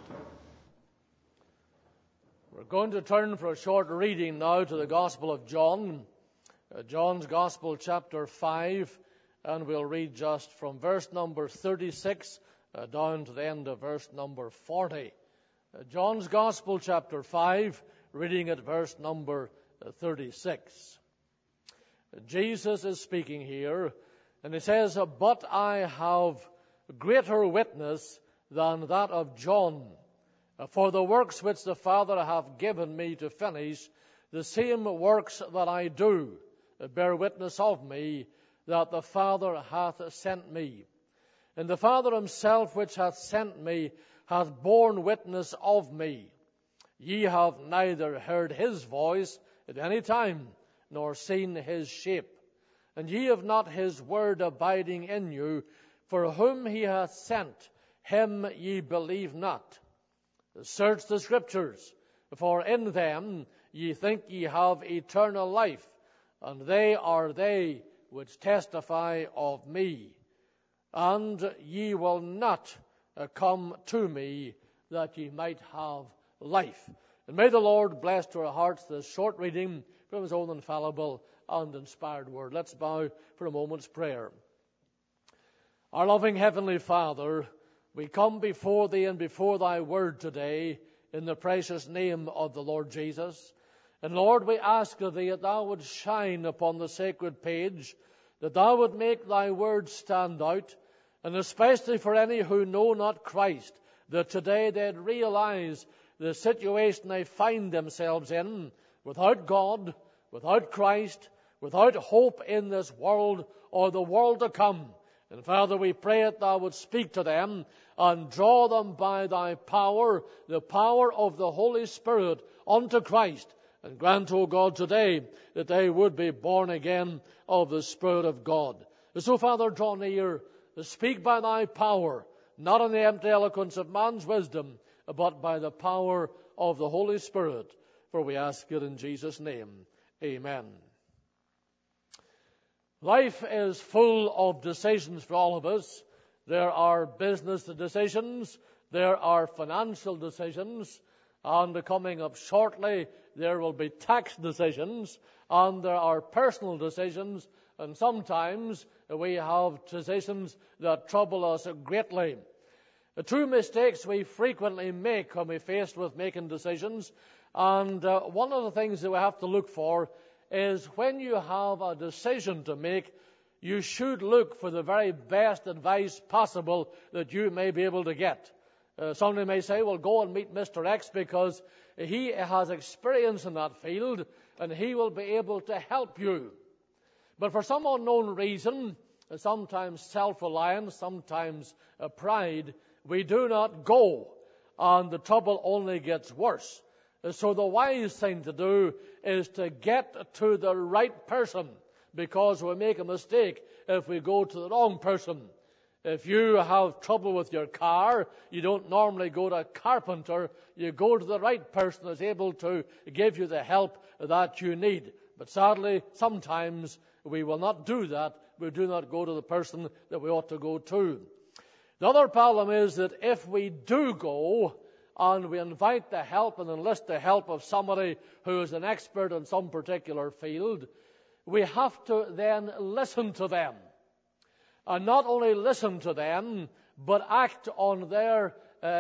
We're going to turn for a short reading now to the Gospel of John, John's Gospel, chapter 5, and we'll read just from verse number 36 down to the end of verse number 40. John's Gospel, chapter 5, reading at verse number 36. Jesus is speaking here, and he says, "But I have greater witness than that of John. For the works which the Father hath given me to finish, the same works that I do, bear witness of me, that the Father hath sent me. And the Father himself which hath sent me hath borne witness of me. Ye have neither heard his voice at any time, nor seen his shape. And ye have not his word abiding in you, for whom he hath sent, him ye believe not. Search the Scriptures, for in them ye think ye have eternal life, and they are they which testify of me. And ye will not come to me, that ye might have life." And may the Lord bless to our hearts this short reading from his own infallible and inspired word. Let's bow for a moment's prayer. Our loving Heavenly Father, we come before Thee and before Thy word today in the precious name of the Lord Jesus. And Lord, we ask of Thee that Thou would shine upon the sacred page, that Thou would make Thy word stand out, and especially for any who know not Christ, that today they'd realize the situation they find themselves in, without God, without Christ, without hope in this world or the world to come. And Father, we pray that Thou would speak to them and draw them by Thy power, the power of the Holy Spirit, unto Christ. And grant, O God, today that they would be born again of the Spirit of God. And so, Father, draw near, speak by Thy power, not in the empty eloquence of man's wisdom, but by the power of the Holy Spirit. For we ask it in Jesus' name. Amen. Life is full of decisions for all of us. There are business decisions, there are financial decisions, and coming up shortly there will be tax decisions, and there are personal decisions, and sometimes we have decisions that trouble us greatly. The two mistakes we frequently make when we're faced with making decisions, and one of the things that we have to look for is when you have a decision to make, you should look for the very best advice possible that you may be able to get. Somebody may say, well, go and meet Mr. X because he has experience in that field and he will be able to help you. But for some unknown reason, sometimes self-reliance, sometimes pride, we do not go, and the trouble only gets worse. So the wise thing to do is to get to the right person, because we make a mistake if we go to the wrong person. If you have trouble with your car, you don't normally go to a carpenter. You go to the right person who's able to give you the help that you need. But sadly, sometimes we will not do that. We do not go to the person that we ought to go to. The other problem is that if we do go, and we invite the help and enlist the help of somebody who is an expert in some particular field, we have to then listen to them. And not only listen to them, but act on their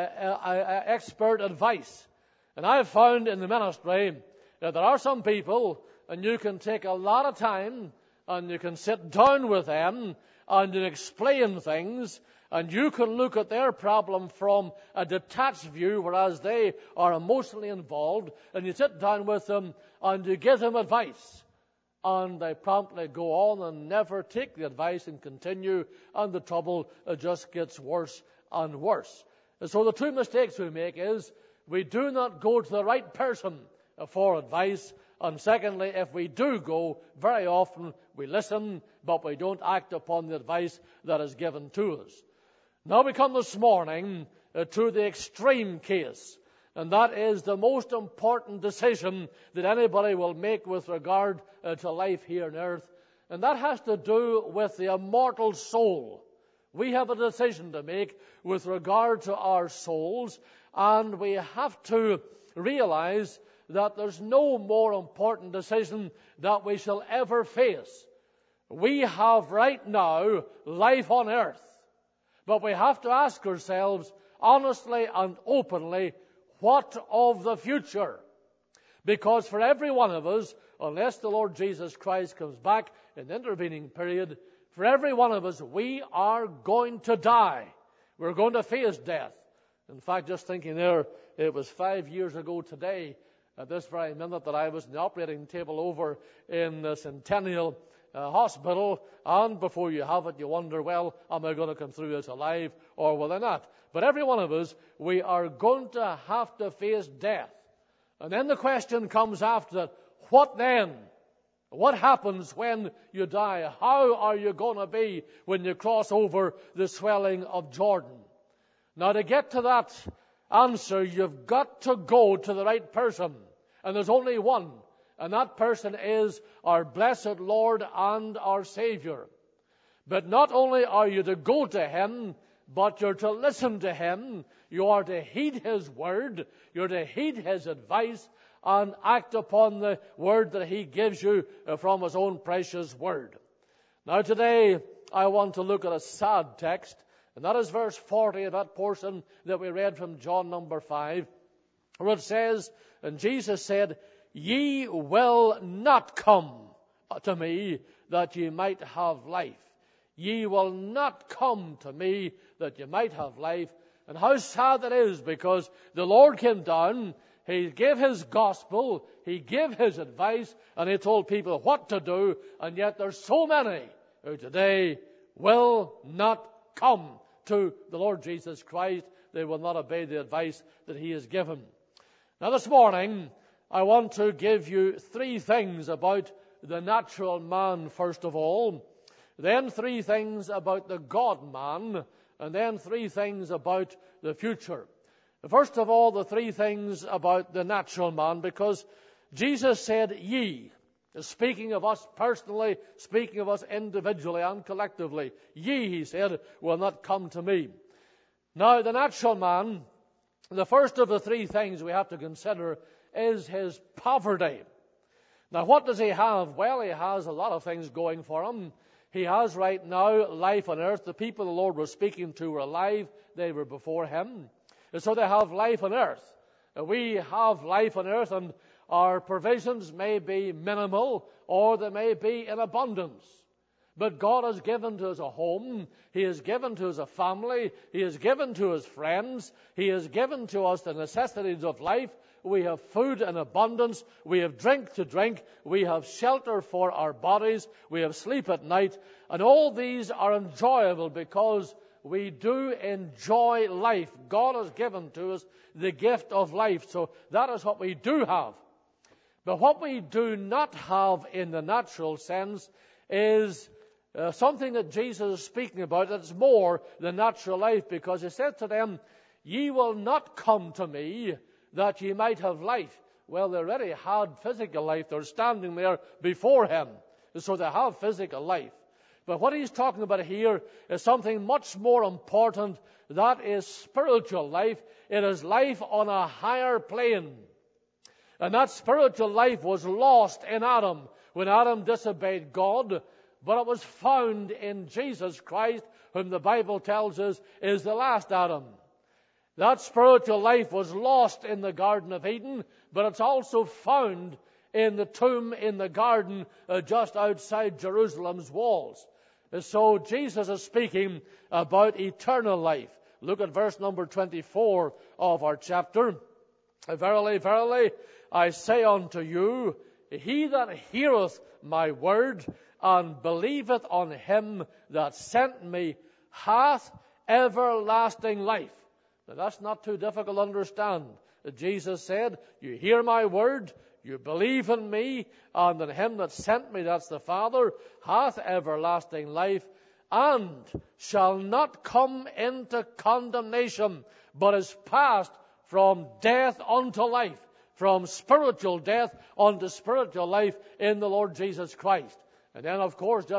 expert advice. And I've found in the ministry that there are some people, and you can take a lot of time, and you can sit down with them, and you explain things, and you can look at their problem from a detached view, whereas they are emotionally involved, and you sit down with them and you give them advice. And they promptly go on and never take the advice and continue, and the trouble just gets worse and worse. And so the two mistakes we make is we do not go to the right person for advice, and secondly, if we do go, very often we listen, but we don't act upon the advice that is given to us. Now we come this morning to the extreme case, and that is the most important decision that anybody will make with regard to life here on earth, and that has to do with the immortal soul. We have a decision to make with regard to our souls, and we have to realize that there's no more important decision that we shall ever face. We have right now life on earth, but we have to ask ourselves honestly and openly, what of the future? Because for every one of us, unless the Lord Jesus Christ comes back in the intervening period, for every one of us, we are going to die. We're going to face death. In fact, just thinking there, it was 5 years ago today, at this very minute, that I was in the operating table over in the Centennial Hospital, and before you have it, you wonder, well, am I going to come through this alive, or will I not? But every one of us, we are going to have to face death. And then the question comes after that, what then? What happens when you die? How are you going to be when you cross over the swelling of Jordan? Now, to get to that answer, you've got to go to the right person. And there's only one. And that person is our blessed Lord and our Savior. But not only are you to go to Him, but you're to listen to Him. You are to heed His word. You're to heed His advice and act upon the word that He gives you from His own precious word. Now today, I want to look at a sad text, and that is verse 40 of that portion that we read from John number 5, where it says, and Jesus said, "Ye will not come to me that ye might have life. Ye will not come to me that ye might have life." And how sad that is, because the Lord came down, He gave His gospel, He gave His advice, and He told people what to do, and yet there's so many who today will not come to the Lord Jesus Christ. They will not obey the advice that He has given. Now this morning, I want to give you 3 things about the natural man first of all, then 3 things about the God-man, and then 3 things about the future. First of all, the 3 things about the natural man, because Jesus said, ye, speaking of us personally, speaking of us individually and collectively, ye, He said, will not come to me. Now, the natural man, the first of the 3 things we have to consider is his poverty. Now, what does he have? Well, he has a lot of things going for him. He has right now life on earth. The people the Lord was speaking to were alive. They were before Him. And so they have life on earth. We have life on earth, and our provisions may be minimal or they may be in abundance. But God has given to us a home. He has given to us a family. He has given to us friends. He has given to us the necessities of life. We have food in abundance. We have drink to drink. We have shelter for our bodies. We have sleep at night. And all these are enjoyable because we do enjoy life. God has given to us the gift of life. So that is what we do have. But what we do not have in the natural sense is something that Jesus is speaking about that's more than natural life, because He said to them, ye will not come to me that ye might have life. Well, they already had physical life. They're standing there before Him. So they have physical life. But what He's talking about here is something much more important. That is spiritual life. It is life on a higher plane. And that spiritual life was lost in Adam when Adam disobeyed God. But it was found in Jesus Christ, whom the Bible tells us is the last Adam. That spiritual life was lost in the Garden of Eden, but it's also found in the tomb in the garden just outside Jerusalem's walls. So Jesus is speaking about eternal life. Look at verse number 24 of our chapter. Verily, verily, I say unto you, he that heareth my word and believeth on Him that sent me hath everlasting life. Now, that's not too difficult to understand. Jesus said, you hear my word, you believe in me, and in Him that sent me, that's the Father, hath everlasting life, and shall not come into condemnation, but is passed from death unto life, from spiritual death unto spiritual life in the Lord Jesus Christ. And then, of course, just a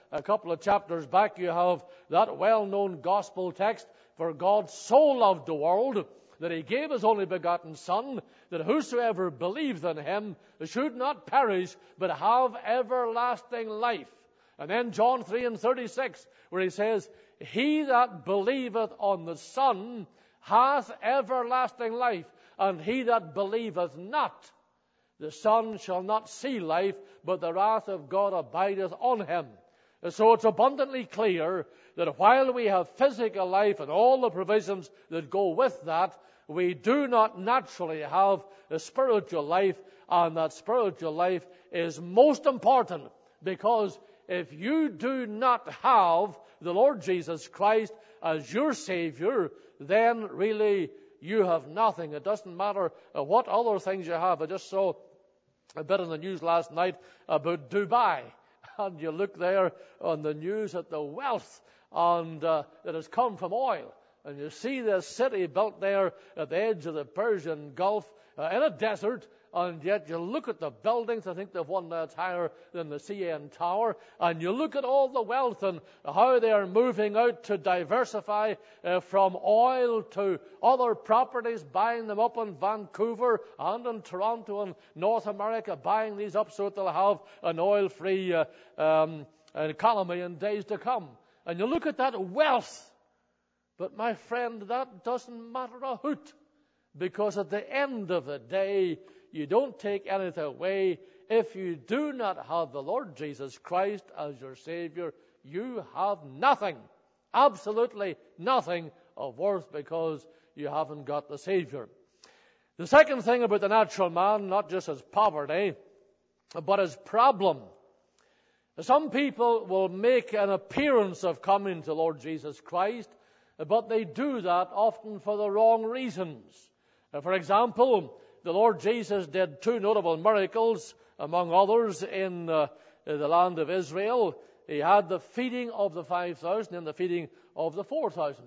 a couple of chapters back, you have that well-known gospel text, for God so loved the world that he gave his only begotten Son, that whosoever believeth in him should not perish, but have everlasting life. And then John 3:36, where he says, he that believeth on the Son hath everlasting life, and he that believeth not the Son shall not see life, but the wrath of God abideth on him. And so it's abundantly clear that while we have physical life and all the provisions that go with that, we do not naturally have a spiritual life, and that spiritual life is most important, because if you do not have the Lord Jesus Christ as your Savior, then really you have nothing. It doesn't matter what other things you have. I just saw a bit in the news last night about Dubai, and you look there on the news at the wealth and that has come from oil, and you see this city built there at the edge of the Persian Gulf in a desert, and yet you look at the buildings. I think they've one that's higher than the CN Tower, and you look at all the wealth and how they are moving out to diversify from oil to other properties, buying them up in Vancouver and in Toronto and North America, buying these up so that they'll have an oil-free economy in days to come. And you look at that wealth, but my friend, that doesn't matter a hoot, because at the end of the day, you don't take anything away. If you do not have the Lord Jesus Christ as your Savior, you have nothing, absolutely nothing of worth, because you haven't got the Savior. The second thing about the natural man, not just his poverty, but his problem. Some people will make an appearance of coming to Lord Jesus Christ, but they do that often for the wrong reasons. For example, the Lord Jesus did two notable miracles, among others, in the land of Israel. He had the feeding of the 5,000 and the feeding of the 4,000.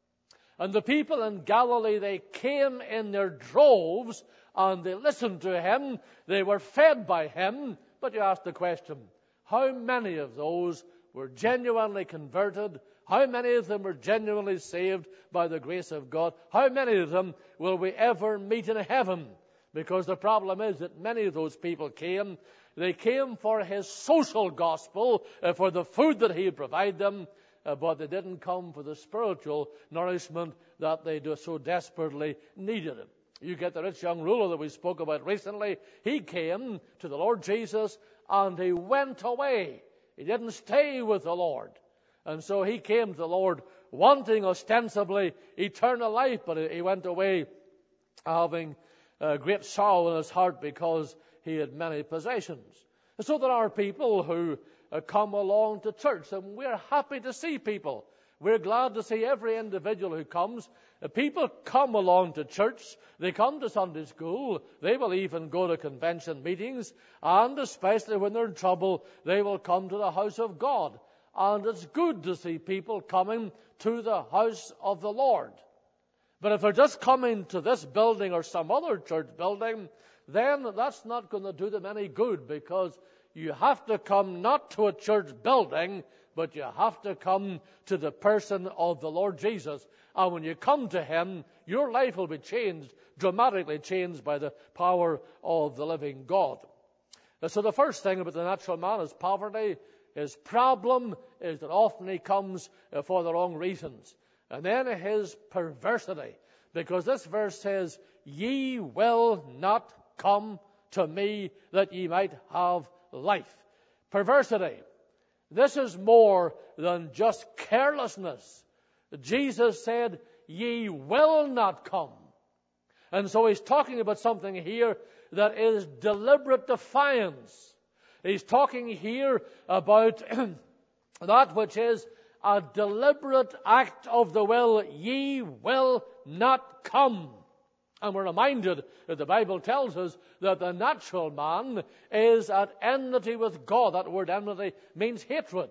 And the people in Galilee, they came in their droves and they listened to him. They were fed by him. But you ask the question, how many of those were genuinely converted? How many of them were genuinely saved by the grace of God? How many of them will we ever meet in heaven? Because the problem is that many of those people came. They came for his social gospel, for the food that he would provide them, but they didn't come for the spiritual nourishment that they so desperately needed. You get the rich young ruler that we spoke about recently. He came to the Lord Jesus and he went away. He didn't stay with the Lord. And so he came to the Lord wanting ostensibly eternal life, but he went away having great sorrow in his heart because he had many possessions. And so there are people who come along to church, and we're happy to see people. We're glad to see every individual who comes. People come along to church. They come to Sunday school. They will even go to convention meetings. And especially when they're in trouble, they will come to the house of God. And it's good to see people coming to the house of the Lord. But if they're just coming to this building or some other church building, then that's not going to do them any good, because you have to come not to a church building, but you have to come to the person of the Lord Jesus. And when you come to him, your life will be changed, dramatically changed by the power of the living God. So the first thing about the natural man is poverty. His problem is that often he comes for the wrong reasons. And then his perversity, because this verse says, ye will not come to me that ye might have life. Perversity. This is more than just carelessness. Jesus said, ye will not come. And so he's talking about something here that is deliberate defiance. He's talking here about that which is a deliberate act of the will. Ye will not come. And we're reminded that the Bible tells us that the natural man is at enmity with God. That word enmity means hatred.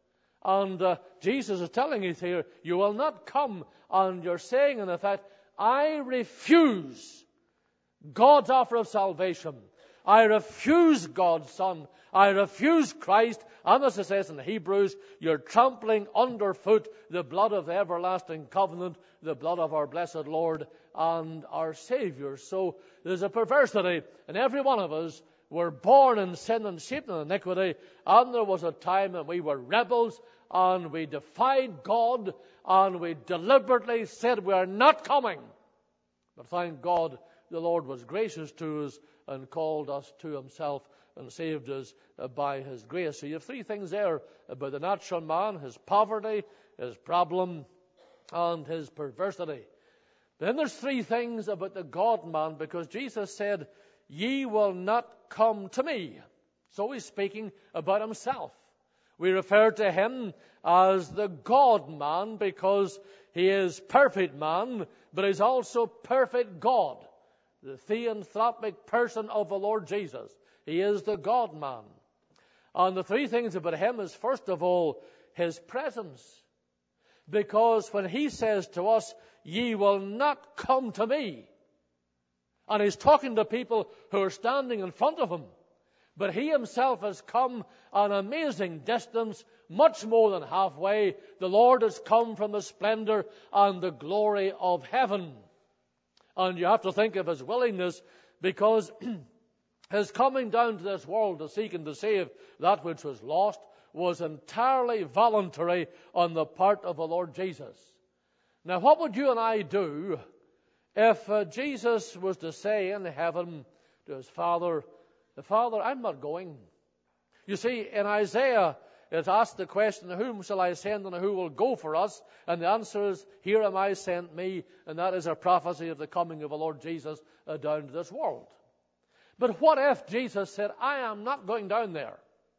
And Jesus is telling us here, you will not come. And you're saying, in effect, I refuse God's offer of salvation. I refuse God's Son. I refuse Christ. And as it says in Hebrews, you're trampling underfoot the blood of the everlasting covenant, the blood of our blessed Lord and our Savior. So there's a perversity in every one of us. We're born in sin and shaped in iniquity, and there was a time when we were rebels, and we defied God, and we deliberately said we are not coming. But thank God the Lord was gracious to us and called us to himself and saved us by his grace. So you have three things there about the natural man: his poverty, his problem, and his perversity. But then there's three things about the God-man, because Jesus said, ye will not come to me. So he's speaking about himself. We refer to him as the God-man because he is perfect man, but he's also perfect God, the theanthropic person of the Lord Jesus. He is the God-man. And the three things about him is, first of all, his presence. Because when he says to us, ye will not come to me, and he's talking to people who are standing in front of him, but he himself has come an amazing distance, much more than halfway. The Lord has come from the splendor and the glory of heaven. And you have to think of his willingness, because his coming down to this world to seek and to save that which was lost was entirely voluntary on the part of the Lord Jesus. Now, what would you and I do if Jesus was to say in heaven to his Father, Father, I'm not going? You see, in Isaiah, it asked the question, whom shall I send and who will go for us? And the answer is, here am I, sent me. And that is a prophecy of the coming of the Lord Jesus down to this world. But what if Jesus said, I am not going down there?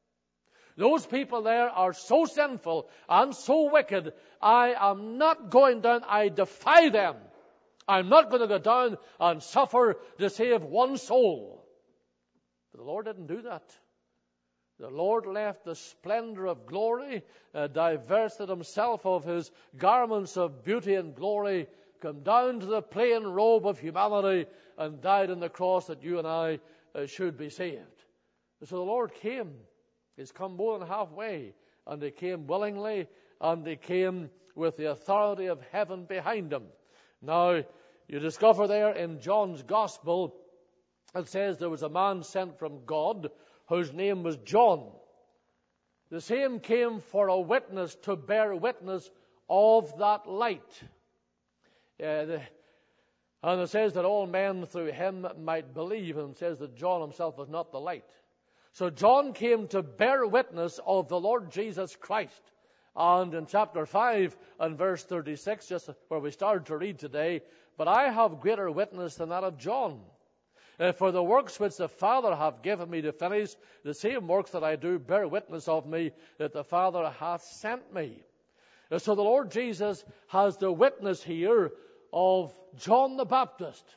Those people there are so sinful and so wicked, I am not going down. I defy them. I'm not going to go down and suffer to save one soul. But the Lord didn't do that. The Lord left the splendor of glory, divested himself of his garments of beauty and glory, come down to the plain robe of humanity, and died on the cross that you and I should be saved. So the Lord came. He's come more than halfway, and he came willingly, and he came with the authority of heaven behind him. Now, you discover there in John's Gospel, it says there was a man sent from God whose name was John. The same came for a witness, to bear witness of that light. And it says that all men through him might believe, and it says that John himself was not the light. So John came to bear witness of the Lord Jesus Christ. And in chapter 5 and verse 36, just where we started to read today, but I have greater witness than that of John. For the works which the Father hath given me to finish, the same works that I do bear witness of me, that the Father hath sent me. So the Lord Jesus has the witness here of John the Baptist,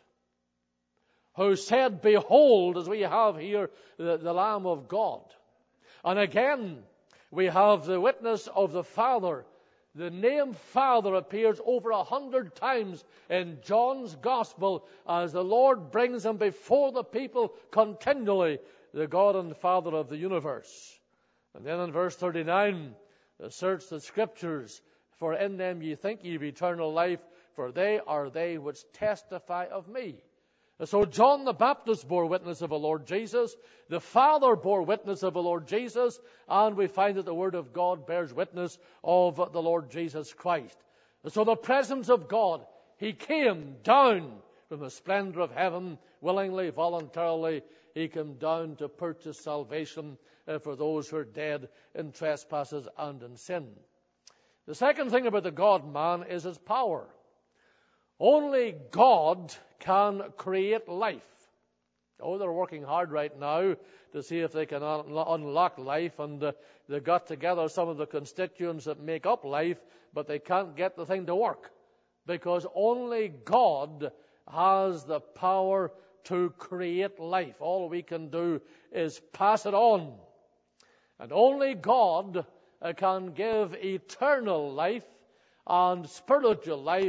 who said, behold, as we have here, the Lamb of God. And again, we have the witness of the Father. The name Father appears over 100 times in John's Gospel as the Lord brings him before the people continually, the God and Father of the universe. And then in verse 39, search the Scriptures, for in them ye think ye have eternal life, for they are they which testify of me. So John the Baptist bore witness of the Lord Jesus. The Father bore witness of the Lord Jesus. And we find that the Word of God bears witness of the Lord Jesus Christ. So the presence of God, he came down from the splendor of heaven, willingly, voluntarily. He came down to purchase salvation for those who are dead in trespasses and in sin. The second thing about the God-man is his power. Only God can create life. Oh, they're working hard right now to see if they can unlock life, and they got together some of the constituents that make up life, but they can't get the thing to work, because only God has the power to create life. All we can do is pass it on. And only God can give eternal life and spiritual life,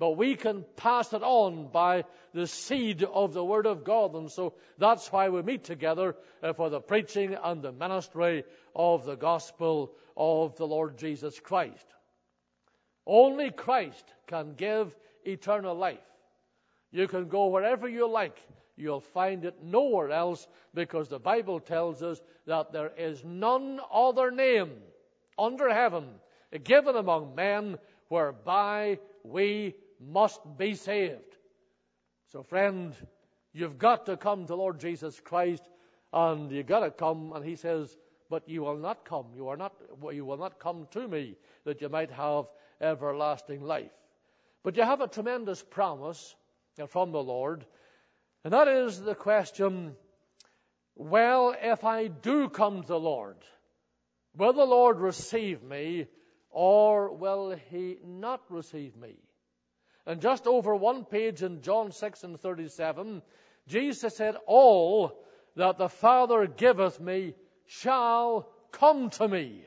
but we can pass it on by the seed of the Word of God. And so that's why we meet together for the preaching and the ministry of the gospel of the Lord Jesus Christ. Only Christ can give eternal life. You can go wherever you like. You'll find it nowhere else, because the Bible tells us that there is none other name under heaven given among men whereby we must be saved. So friend, you've got to come to Lord Jesus Christ, and you've got to come, and he says, but you will not come. You will not come to me that you might have everlasting life. But you have a tremendous promise from the Lord, and that is the question, well, if I do come to the Lord, will the Lord receive me, or will he not receive me? And just over one page in John 6:37, Jesus said, all that the Father giveth me shall come to me.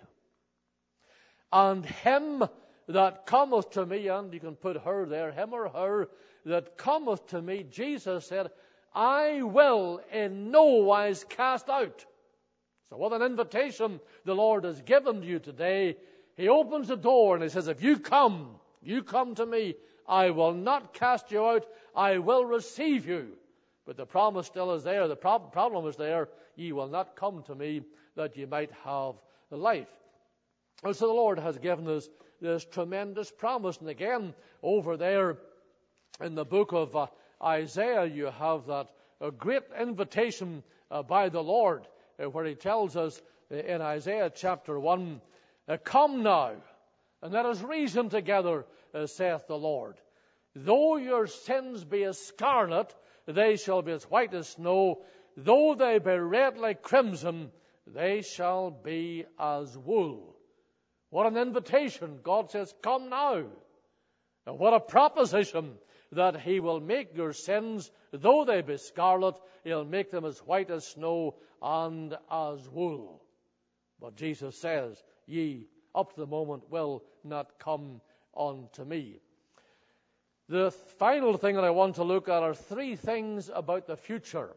And him that cometh to me, and you can put her there, him or her that cometh to me, Jesus said, I will in no wise cast out. So what an invitation the Lord has given you today. He opens the door and he says, if you come to me, I will not cast you out, I will receive you. But the promise still is there. The problem is there. Ye will not come to me that ye might have life. And so the Lord has given us this tremendous promise. And again, over there in the book of Isaiah, you have that a great invitation by the Lord, where he tells us in Isaiah chapter 1, come now, and let us reason together, saith the Lord. Though your sins be as scarlet, they shall be as white as snow. Though they be red like crimson, they shall be as wool. What an invitation. God says, come now. And what a proposition, that he will make your sins, though they be scarlet, he'll make them as white as snow and as wool. But Jesus says, ye up to the moment will not come unto me. The final thing that I want to look at are three things about the future.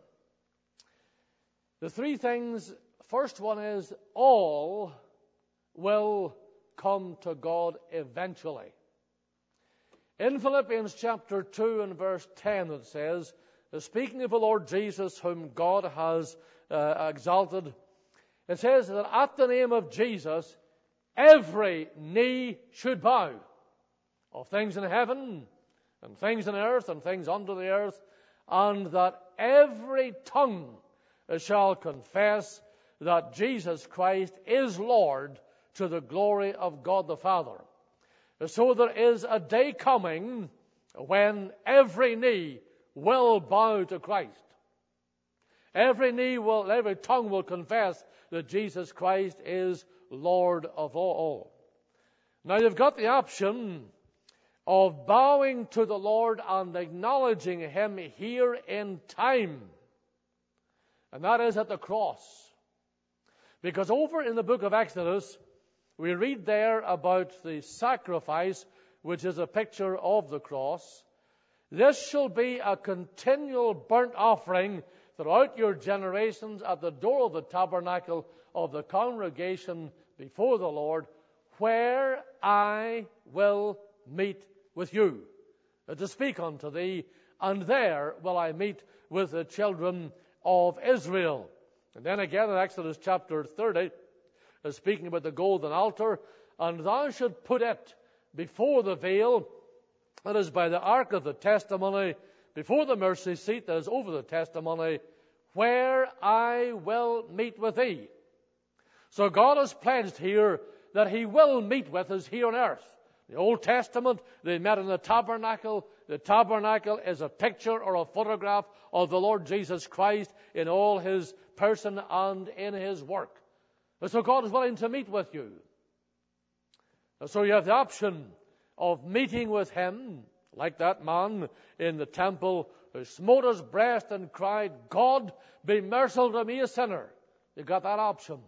The three things, first one is, all will come to God eventually. In Philippians chapter 2 and verse 10 it says, speaking of the Lord Jesus whom God has exalted, it says that at the name of Jesus every knee should bow, of things in heaven and things in earth and things under the earth, and that every tongue shall confess that Jesus Christ is Lord, to the glory of God the Father. So there is a day coming when every knee will bow to Christ. Every tongue will confess that Jesus Christ is Lord of all. Now you've got the option of bowing to the Lord and acknowledging him here in time. And that is at the cross. Because over in the book of Exodus, we read there about the sacrifice, which is a picture of the cross. This shall be a continual burnt offering throughout your generations at the door of the tabernacle of the congregation before the Lord, where I will meet with you, to speak unto thee, and there will I meet with the children of Israel. And then again in Exodus chapter 30, speaking about the golden altar, and thou should put it before the veil that is by the ark of the testimony, before the mercy seat that is over the testimony, where I will meet with thee. So God has pledged here that he will meet with us here on earth. The Old Testament, they met in the tabernacle. The tabernacle is a picture or a photograph of the Lord Jesus Christ in all his person and in his work. And so God is willing to meet with you. And so you have the option of meeting with him, like that man in the temple who smote his breast and cried, God, be merciful to me, a sinner. You got that option.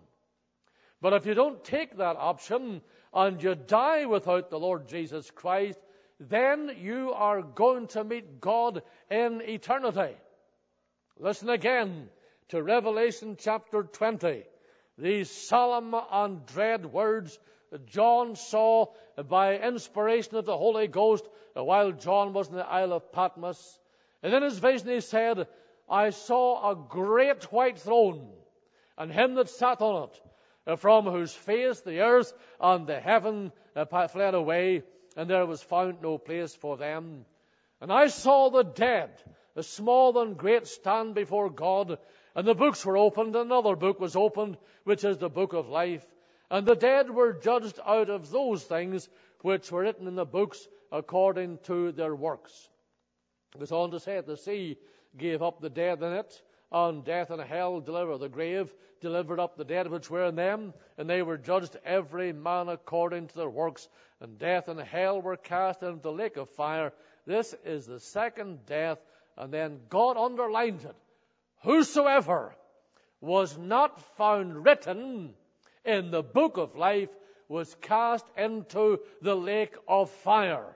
But if you don't take that option and you die without the Lord Jesus Christ, then you are going to meet God in eternity. Listen again to Revelation chapter 20. These solemn and dread words that John saw by inspiration of the Holy Ghost while John was in the Isle of Patmos. And in his vision he said, I saw a great white throne, and him that sat on it, from whose face the earth and the heaven fled away, and there was found no place for them. And I saw the dead, the small and great, stand before God, and the books were opened, and another book was opened, which is the book of life. And the dead were judged out of those things which were written in the books according to their works. It goes on to say, the sea gave up the dead in it, and death and hell the grave delivered up the dead which were in them, and they were judged every man according to their works. And death and hell were cast into the lake of fire. This is the second death. And then God underlines it. Whosoever was not found written in the book of life was cast into the lake of fire.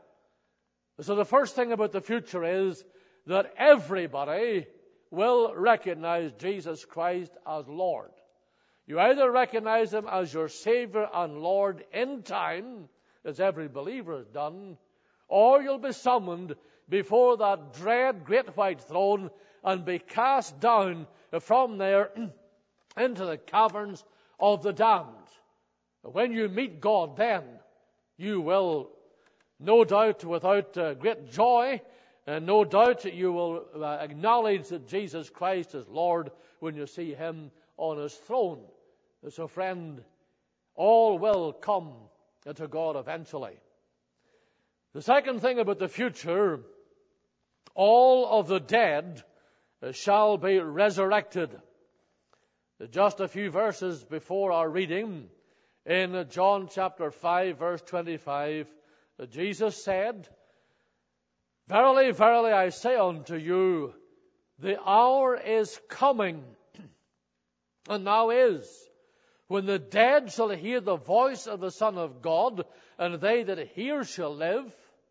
So the first thing about the future is that everybody will recognize Jesus Christ as Lord. You either recognize Him as your Savior and Lord in time, as every believer has done, or you'll be summoned before that dread great white throne and be cast down from there into the caverns of the damned. When you meet God then, you will, no doubt, without great joy, and no doubt you will acknowledge that Jesus Christ is Lord when you see Him on His throne. So friend, all will come to God eventually. The second thing about the future, all of the dead shall be resurrected. Just a few verses before our reading, in John chapter 5, verse 25, Jesus said, Verily, verily, I say unto you, the hour is coming, and now is, when the dead shall hear the voice of the Son of God, and they that hear shall live.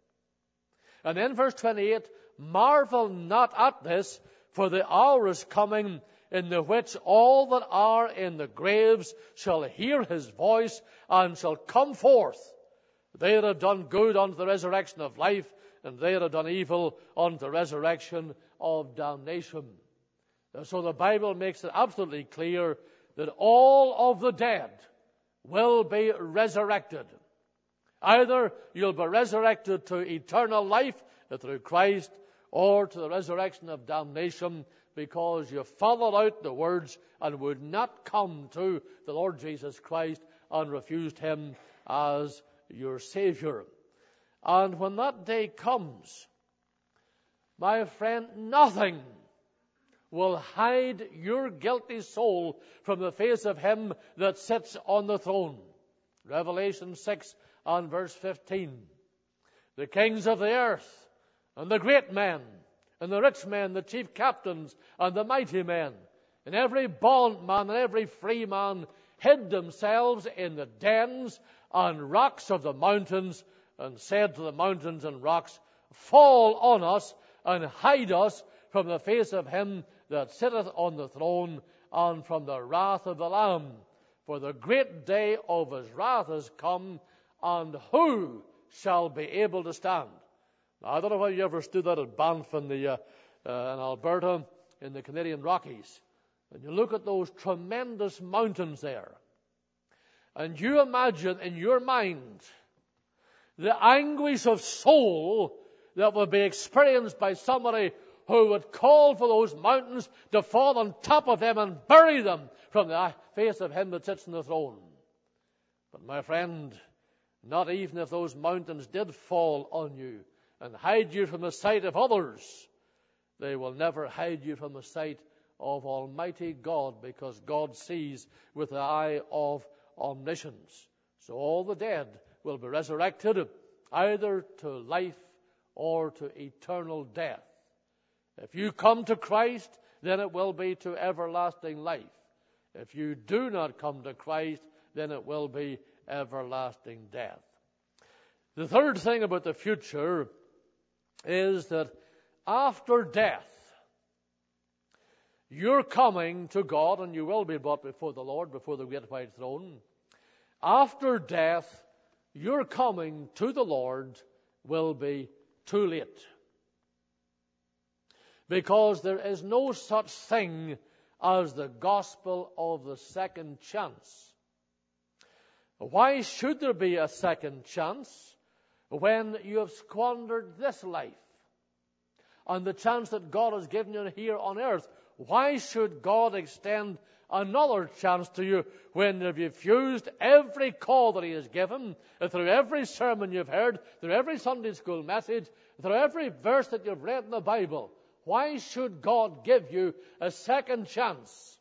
And in verse 28, marvel not at this, for the hour is coming, in the which all that are in the graves shall hear His voice, and shall come forth. They that have done good unto the resurrection of life, and they that have done evil unto the resurrection of damnation. So the Bible makes it absolutely clear that all of the dead will be resurrected. Either you'll be resurrected to eternal life through Christ, or to the resurrection of damnation, because you followed out the words and would not come to the Lord Jesus Christ and refused Him as your Savior. And when that day comes, my friend, nothing will hide your guilty soul from the face of Him that sits on the throne. Revelation 6 and verse 15. The kings of the earth, and the great men, and the rich men, the chief captains, and the mighty men, and every bondman and every free man hid themselves in the dens and rocks of the mountains, and said to the mountains and rocks, Fall on us, and hide us from the face of Him that sitteth on the throne, and from the wrath of the Lamb. For the great day of His wrath is come, and who shall be able to stand? Now, I don't know whether you ever stood out at Banff in Alberta, in the Canadian Rockies, and you look at those tremendous mountains there, and you imagine in your mind the anguish of soul that would be experienced by somebody who would call for those mountains to fall on top of them and bury them from the face of Him that sits on the throne. But my friend, not even if those mountains did fall on you and hide you from the sight of others, they will never hide you from the sight of Almighty God, because God sees with the eye of omniscience. So all the dead will be resurrected, either to life or to eternal death. If you come to Christ, then it will be to everlasting life. If you do not come to Christ, then it will be everlasting death. The third thing about the future is that after death, you're coming to God, and you will be brought before the Lord, before the great white throne. After death, your coming to the Lord will be too late. Because there is no such thing as the gospel of the second chance. Why should there be a second chance when you have squandered this life and the chance that God has given you here on earth? Why should God extend another chance to you when you've refused every call that He has given, through every sermon you've heard, through every Sunday school message, through every verse that you've read in the Bible? Why should God give you a second chance?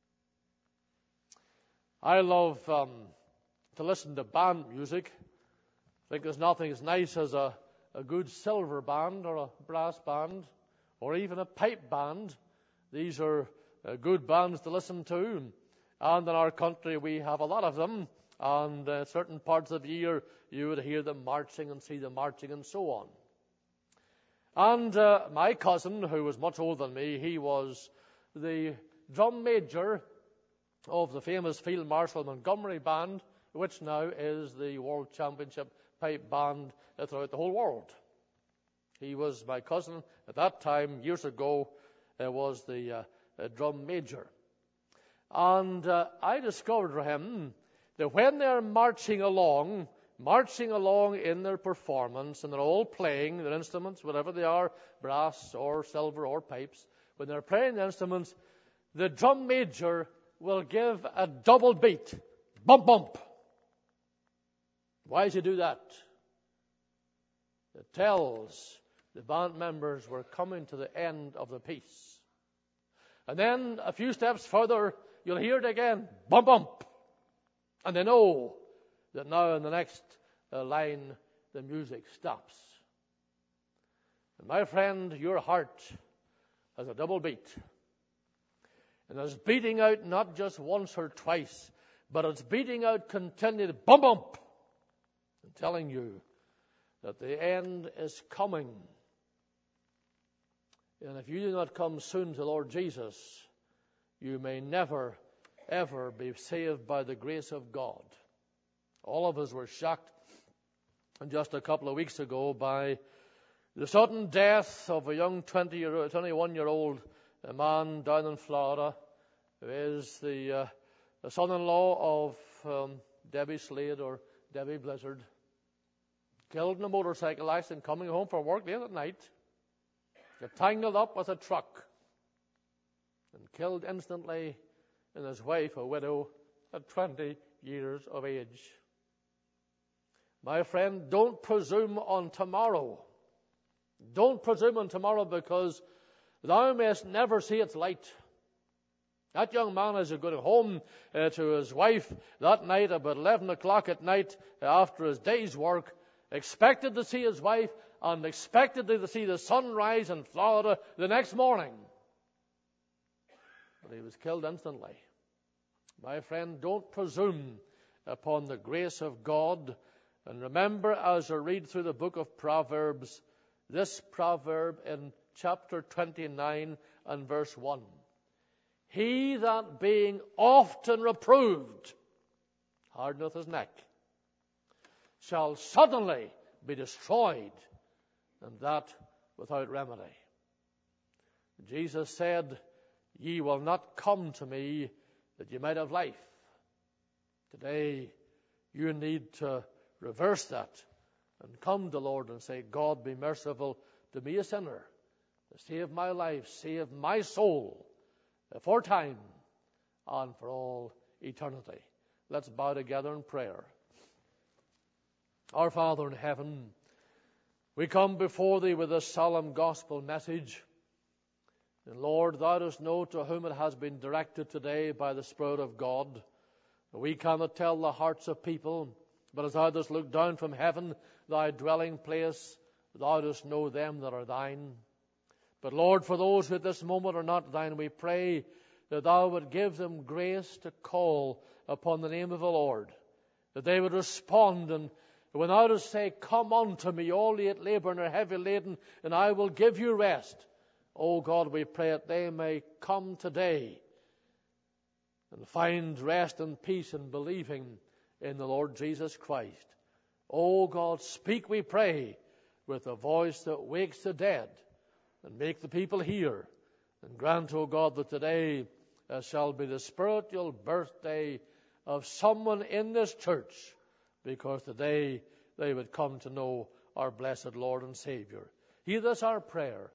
I love to listen to band music. I think there's nothing as nice as a good silver band or a brass band or even a pipe band. These are good bands to listen to. And in our country we have a lot of them. And certain parts of the year you would hear them marching and see them marching and so on. And my cousin, who was much older than me, he was the drum major of the famous Field Marshal Montgomery Band, which now is the World Championship pipe band throughout the whole world. He was my cousin at that time, years ago, was the drum major. And I discovered from him that when they're marching along in their performance, and they're all playing their instruments, whatever they are, brass or silver or pipes, when they're playing the instruments, the drum major will give a double beat. Bump, bump. Why does he do that? It tells the band members we're coming to the end of the piece. And then a few steps further, you'll hear it again. Bump, bump. And they know that now in the next line, the music stops. And my friend, your heart has a double beat. And it's beating out not just once or twice, but it's beating out continually, bump, bump. I'm telling you that the end is coming. And if you do not come soon to Lord Jesus, you may never, ever be saved by the grace of God. All of us were shocked just a couple of weeks ago by the sudden death of a young 21-year-old man down in Florida, who is the son-in-law of Debbie Slade or Debbie Blizzard, killed in a motorcycle accident coming home from work late at night, got tangled up with a truck and killed instantly, and his wife, a widow, at 20 years of age. My friend, don't presume on tomorrow. Don't presume on tomorrow, because thou mayest never see its light. That young man, as he going home to his wife that night about 11 o'clock at night after his day's work, expected to see his wife and expected to see the sunrise in Florida the next morning. But he was killed instantly. My friend, don't presume upon the grace of God. And remember, as you read through the book of Proverbs, this proverb in chapter 29 and verse 1. He that being often reproved hardeneth his neck shall suddenly be destroyed, and that without remedy. Jesus said, ye will not come to me that ye might have life. Today, you need to reverse that and come to the Lord and say, God, be merciful to me, a sinner. Save my life, save my soul for time and for all eternity. Let's bow together in prayer. Our Father in heaven, we come before Thee with a solemn gospel message. And Lord, Thou dost know to whom it has been directed today by the Spirit of God. We cannot tell the hearts of people, but as Thou dost look down from heaven, Thy dwelling place, Thou dost know them that are Thine. But Lord, for those who at this moment are not Thine, we pray that Thou would give them grace to call upon the name of the Lord, that they would respond and He went out to say, come unto me, all ye that labor and are heavy laden, and I will give you rest. Oh God, we pray that they may come today and find rest and peace in believing in the Lord Jesus Christ. Oh God, speak, we pray, with a voice that wakes the dead, and make the people hear. And grant, O God, that today shall be the spiritual birthday of someone in this church, because today they would come to know our blessed Lord and Savior. Hear this our prayer,